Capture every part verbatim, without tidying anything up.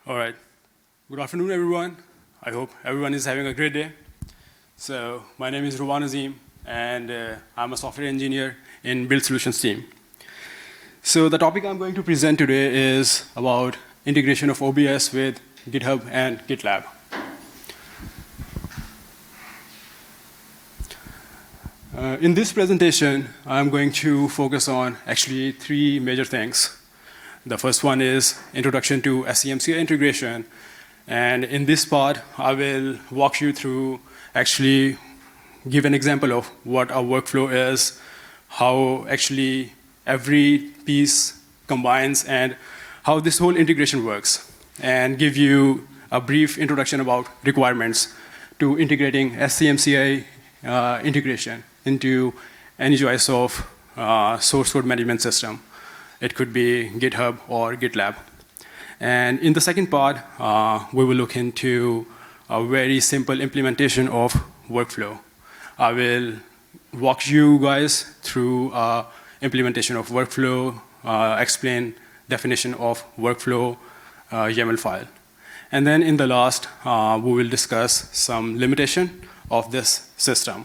All right. Good afternoon, everyone. I hope everyone is having a great day. So my name is Ruwan Azim, and uh, I'm a software engineer in Build Solutions team. So the topic I'm going to present today is about integration of O B S with GitHub and GitLab. Uh, in this presentation, I'm going to focus on actually three major things. The first one is introduction to S C M C I integration. And in this part, I will walk you through actually give an example of what a workflow is, how actually every piece combines, and how this whole integration works, and give you a brief introduction about requirements to integrating S C M C I uh, integration into any choice of uh, source code management system. It could be GitHub or GitLab. And in the second part, uh, we will look into a very simple implementation of workflow. I will walk you guys through uh, implementation of workflow, uh, explain definition of workflow uh, YAML file. And then in the last, uh, we will discuss some limitation of this system.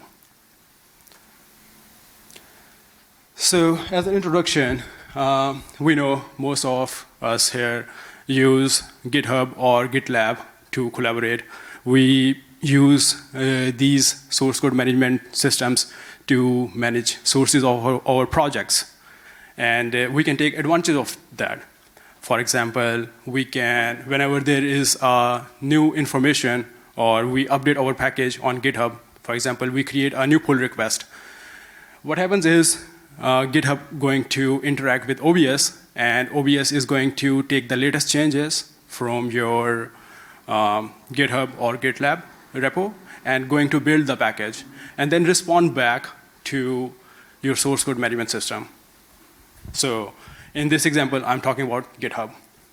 So as an introduction, uh, we know most of us here use GitHub or GitLab to collaborate. We use uh, these source code management systems to manage sources of our, our projects. And uh, we can take advantage of that. For example, we can, whenever there is a new information or we update our package on GitHub, for example, we create a new pull request. What happens is uh, GitHub going to interact with O B S, and O B S is going to take the latest changes from your um, GitHub or GitLab repo and going to build the package and then respond back to your source code management system. So in this example, I'm talking about GitHub.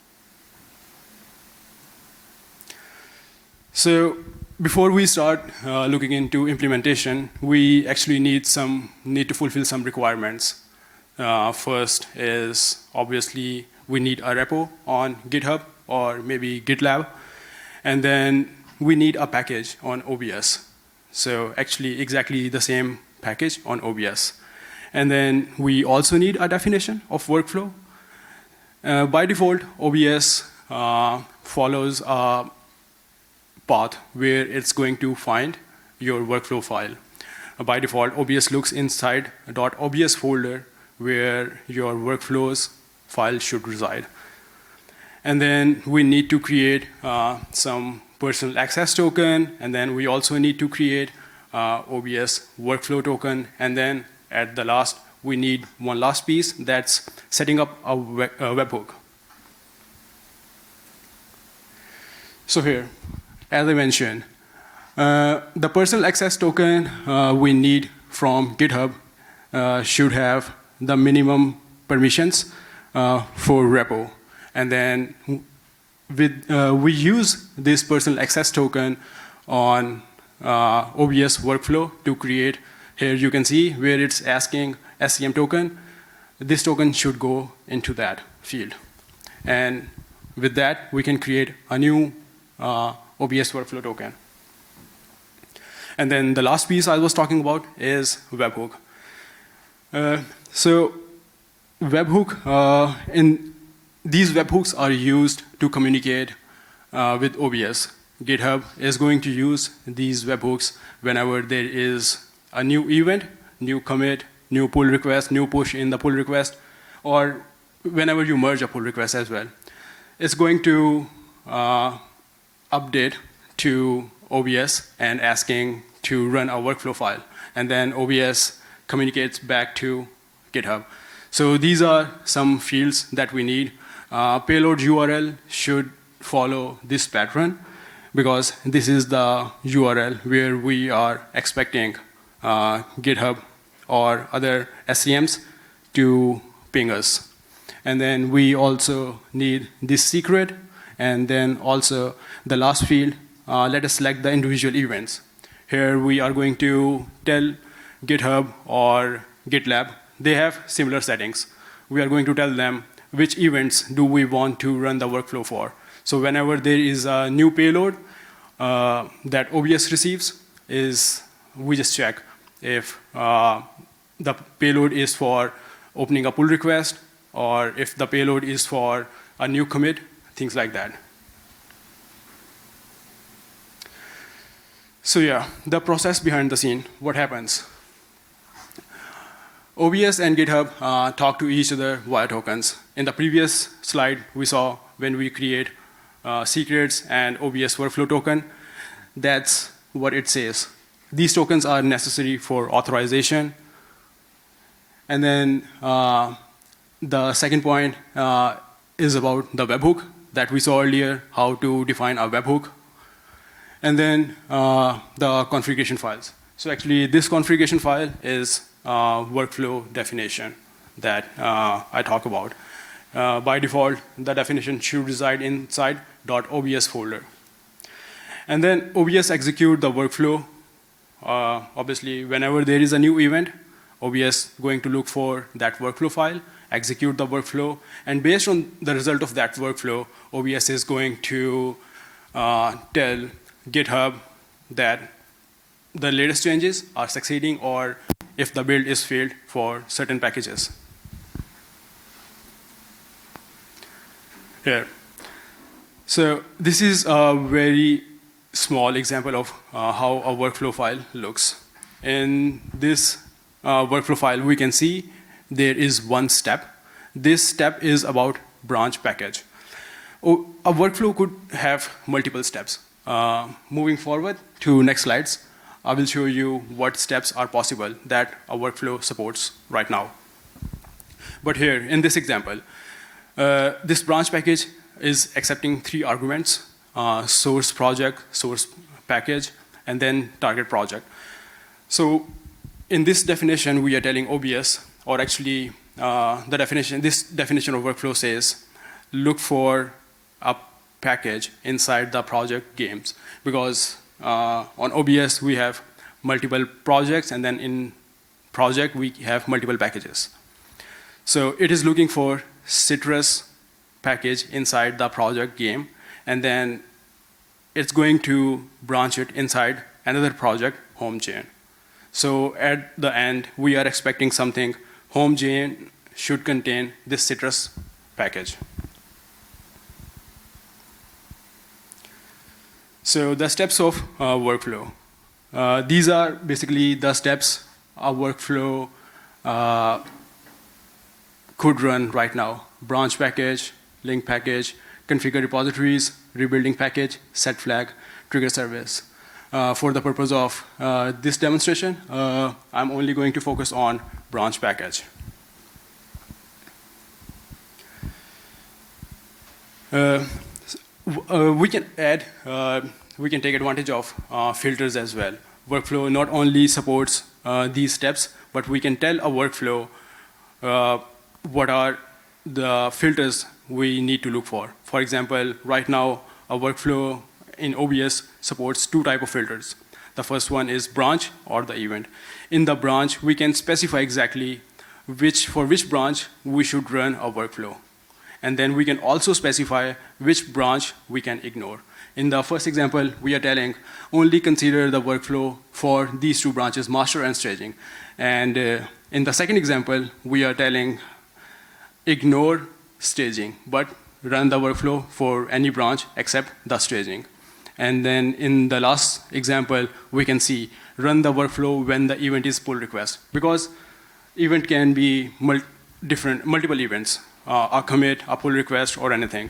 So before we start uh, looking into implementation, we actually need some need to fulfill some requirements. Uh, first is obviously we need a repo on GitHub or maybe GitLab, and then we need a package on O B S. So actually exactly the same package on O B S. And then we also need a definition of workflow. Uh, by default, O B S uh, follows a path where it's going to find your workflow file. Uh, by default, O B S looks inside a .obs folder where your workflows file should reside. And then we need to create uh, some personal access token, and then we also need to create uh, O B S workflow token, and then at the last, we need one last piece that's setting up a, web, a webhook. So here, as I mentioned, uh, the personal access token uh, we need from GitHub uh, should have the minimum permissions uh, for repo. And then with, uh, we use this personal access token on uh, O B S workflow to create. Here you can see where it's asking S C M token. This token should go into that field. And with that, we can create a new uh, O B S workflow token. And then the last piece I was talking about is webhook. Uh, so webhook, uh, in these webhooks are used to communicate uh, with O B S. GitHub is going to use these webhooks whenever there is a new event, new commit, new pull request, new push in the pull request, or whenever you merge a pull request as well. It's going to uh, update to O B S and asking to run a workflow file. And then O B S communicates back to GitHub. So these are some fields that we need. Uh, payload U R L should follow this pattern because this is the U R L where we are expecting uh, GitHub or other S C Ms to ping us. And then we also need this secret, and then also the last field, uh, let us select the individual events. Here we are going to tell GitHub or GitLab, they have similar settings. We are going to tell them which events do we want to run the workflow for. So whenever there is a new payload uh, that O B S receives, is we just check if uh, the payload is for opening a pull request, or if the payload is for a new commit, things like that. So yeah, the process behind the scene, what happens? O B S and GitHub uh, talk to each other via tokens. In the previous slide, we saw when we create uh, secrets and O B S workflow token, that's what it says. These tokens are necessary for authorization. And then uh, the second point uh, is about the webhook that we saw earlier, how to define a webhook. And then uh, the configuration files. So actually, this configuration file is uh, workflow definition that uh, I talk about. Uh, by default, the definition should reside inside .obs folder. And then O B S execute the workflow. Uh, obviously, whenever there is a new event, O B S going to look for that workflow file, execute the workflow, and based on the result of that workflow, O B S is going to uh, tell GitHub that the latest changes are succeeding, or if the build is failed for certain packages. Here. So this is a very small example of uh, how a workflow file looks. In this uh, workflow file, we can see there is one step. This step is about branch package. Oh, a workflow could have multiple steps. Uh, moving forward to next slides, I will show you what steps are possible that a workflow supports right now. But here, in this example, uh, this branch package is accepting three arguments: uh, source project, source package, and then target project. So in this definition, we are telling O B S, or actually uh, the definition, this definition of workflow says, look for a package inside the project games, because uh, on O B S we have multiple projects, and then in project we have multiple packages. So it is looking for Citrus package inside the project game, and then it's going to branch it inside another project, HomeChain. So at the end, we are expecting something, HomeChain should contain this Citrus package. So the steps of uh, workflow. Uh, these are basically the steps a workflow uh, could run right now: branch package, link package, configure repositories, rebuilding package, set flag, trigger service. Uh, for the purpose of uh, this demonstration, uh, I'm only going to focus on branch package. Uh, uh, we can add, uh, we can take advantage of uh, filters as well. Workflow not only supports uh, these steps, but we can tell a workflow uh, what are the filters we need to look for. For example, right now, a workflow in O B S supports two types of filters. The first one is branch or the event. In the branch, we can specify exactly which, for which branch we should run a workflow. And then we can also specify which branch we can ignore. In the first example, we are telling only consider the workflow for these two branches, master and staging. And uh, in the second example, we are telling ignore staging, but run the workflow for any branch except the staging. And then in the last example, we can see run the workflow when the event is pull request, because event can be mul different, multiple events, uh, a commit, a pull request, or anything.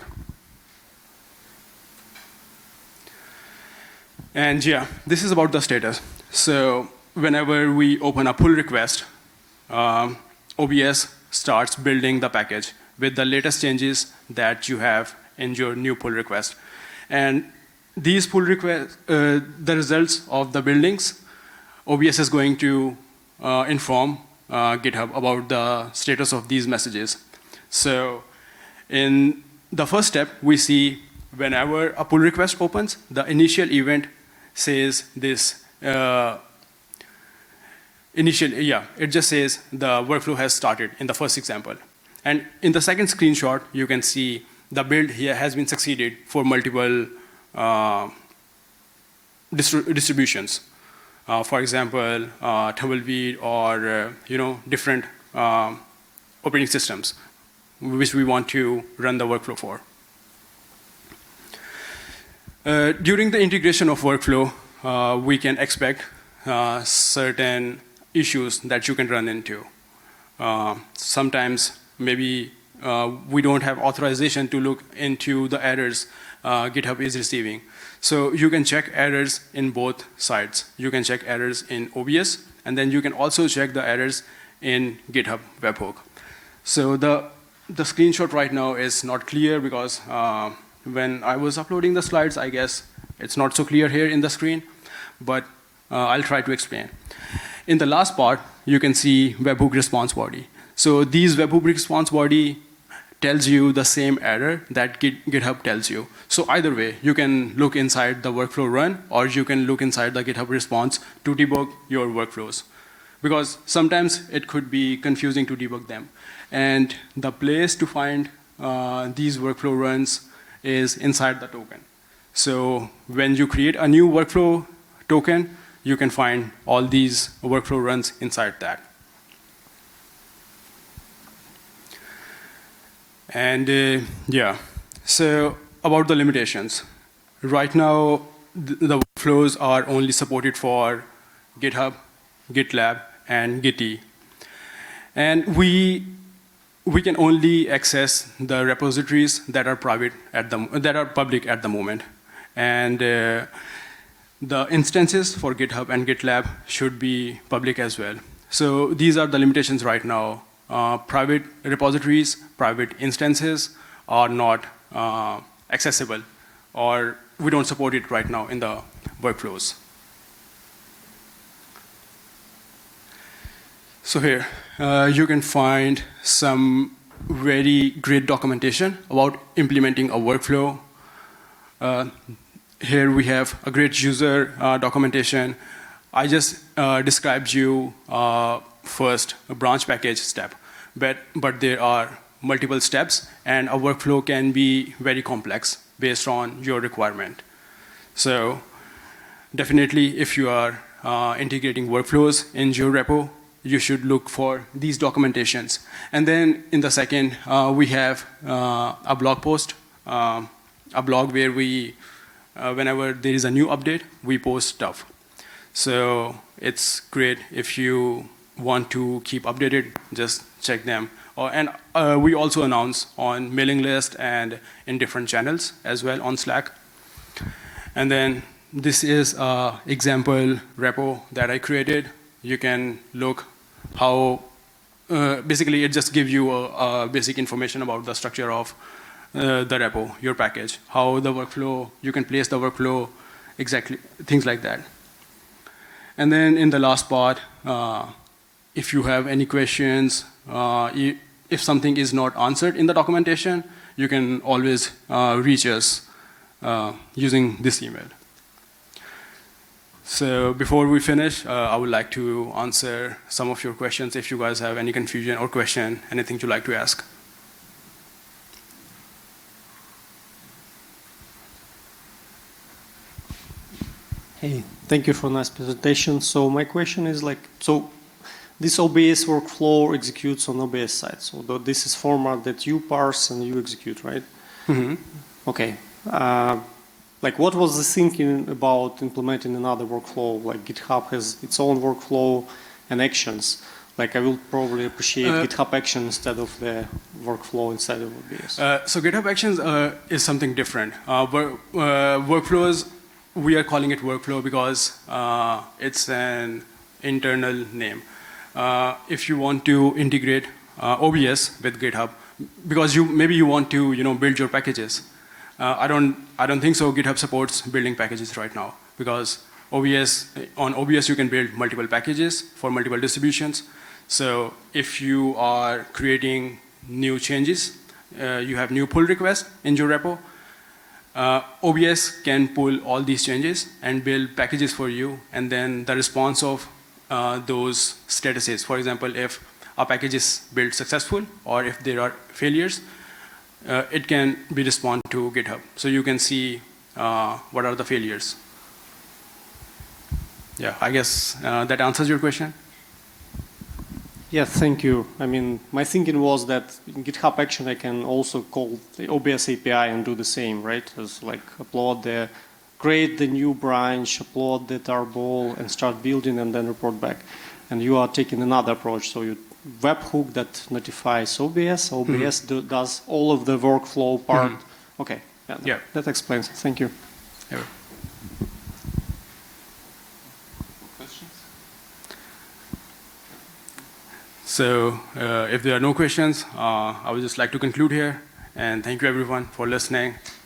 And yeah, this is about the status. So whenever we open a pull request, um, O B S starts building the package with the latest changes that you have in your new pull request. And these pull requests, uh, the results of the buildings, O B S is going to uh, inform uh, GitHub about the status of these messages. So in the first step, we see whenever a pull request opens, the initial event says this, uh, initial, yeah, it just says the workflow has started in the first example. And in the second screenshot, you can see the build here has been succeeded for multiple uh, distri distributions. Uh, for example, uh, Tumbleweed or uh, you know different uh, operating systems which we want to run the workflow for. Uh, during the integration of workflow, uh, we can expect uh, certain issues that you can run into. Uh, sometimes maybe uh, we don't have authorization to look into the errors uh, GitHub is receiving. So you can check errors in both sides. You can check errors in O B S, and then you can also check the errors in GitHub webhook. So the, the screenshot right now is not clear because uh, when I was uploading the slides, I guess it's not so clear here in the screen, but uh, I'll try to explain. In the last part, you can see webhook response body. So these webhook response body tells you the same error that Git, GitHub tells you. So either way, you can look inside the workflow run, or you can look inside the GitHub response to debug your workflows. Because sometimes it could be confusing to debug them. And the place to find uh, these workflow runs is inside the token. So when you create a new workflow token, you can find all these workflow runs inside that. And uh, yeah, so about the limitations. Right now, th the workflows are only supported for GitHub, GitLab, and Git. And we, we can only access the repositories that are private at the, that are public at the moment. And uh, the instances for GitHub and GitLab should be public as well. So these are the limitations right now. Uh, private repositories, private instances are not uh, accessible, or we don't support it right now in the workflows. So here, uh, you can find some very great documentation about implementing a workflow. Uh, here we have a great user uh, documentation. I just uh, described you uh, first a branch package step, but, but there are multiple steps, and a workflow can be very complex based on your requirement. So definitely, if you are uh, integrating workflows in your repo, you should look for these documentations. And then in the second, uh, we have uh, a blog post, uh, a blog where we, uh, whenever there is a new update, we post stuff. So it's great if you want to keep updated, just check them. Uh, and uh, we also announce on mailing list and in different channels as well on Slack. And then this is an example repo that I created. You can look how, uh, basically it just gives you a, a basic information about the structure of uh, the repo, your package, how the workflow, you can place the workflow, exactly, things like that. And then in the last part, uh, if you have any questions, uh, if something is not answered in the documentation, you can always uh, reach us uh, using this email. So before we finish, uh, I would like to answer some of your questions if you guys have any confusion or question, anything you'd like to ask. Hey, thank you for a nice presentation. So my question is like, so this O B S workflow executes on O B S side. So this is format that you parse and you execute, right? Mm-hmm. Okay. Uh, like what was the thinking about implementing another workflow? Like GitHub has its own workflow and actions. Like I will probably appreciate uh, GitHub Actions instead of the workflow inside of O B S. Uh, so GitHub Actions uh, is something different. Uh, work, uh, workflows, we are calling it workflow because uh, it's an internal name. Uh, if you want to integrate uh, O B S with GitHub, because you maybe you want to you know build your packages. Uh, I don't I don't think so. GitHub supports building packages right now because O B S on O B S you can build multiple packages for multiple distributions. So if you are creating new changes, uh, you have new pull requests in your repo. Uh, O B S can pull all these changes and build packages for you, and then the response of uh, those statuses. For example, if a package is built successful or if there are failures, uh, it can be respond to GitHub. So you can see uh, what are the failures. Yeah, I guess uh, that answers your question. Yeah, thank you. I mean, my thinking was that in GitHub Action I can also call the O B S A P I and do the same, right? As like upload the, create the new branch, upload the tarball, and start building, and then report back. And you are taking another approach, so you webhook that notifies O B S. O B S mm-hmm. do, does all of the workflow part. Mm-hmm. Okay, yeah, yeah, that explains it. Thank you. Yeah. So uh, if there are no questions, uh, I would just like to conclude here. And thank you everyone for listening.